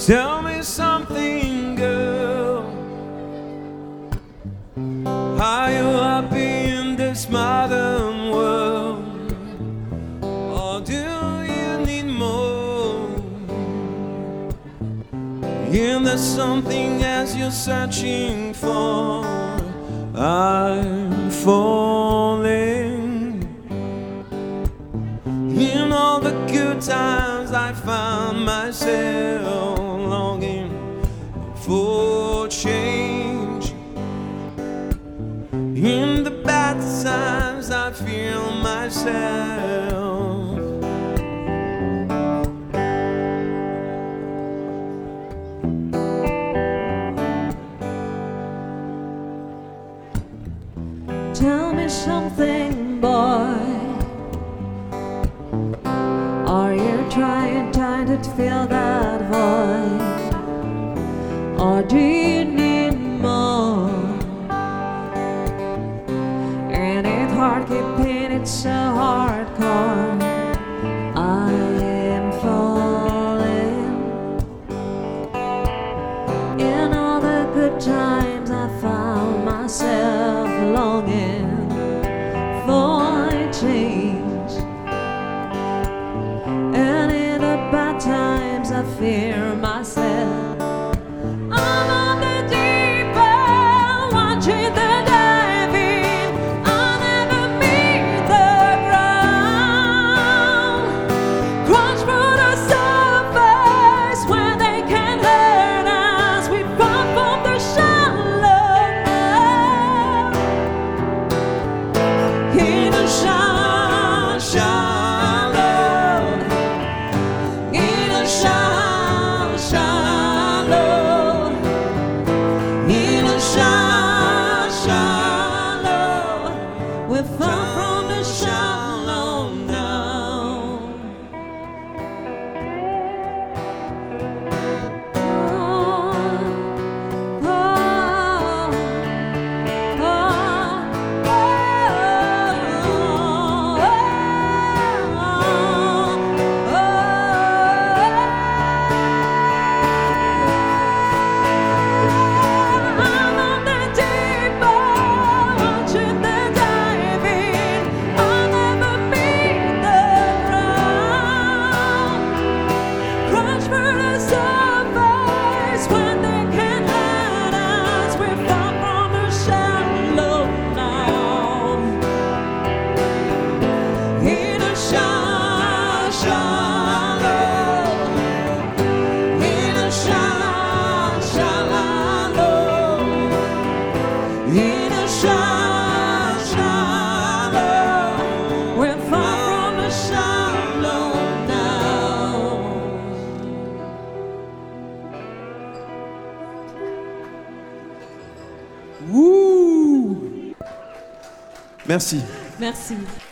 Tell me something, girl. Are you happy in this modern world, or do you need more? Is there something else you're searching for? I'm falling. In all the good times I found myself longing for change. In the bad times I feel myself. Tell me something, boy. Are you trying to fill that void, or do you need more? And it's hard keeping it so hardcore. I am falling. In all the good times I found myself longing for change, and in the bad times I fear myself. I'm on the deep end, watching the diving. I'll never meet the ground. Crash through the surface where they can't hurt us. We fall from the shallow now. In a shallow, in a shallow, in a shallow, we're far from the shallow now. In a shallow, we're far from the shallow now. Wouh! Merci. Merci.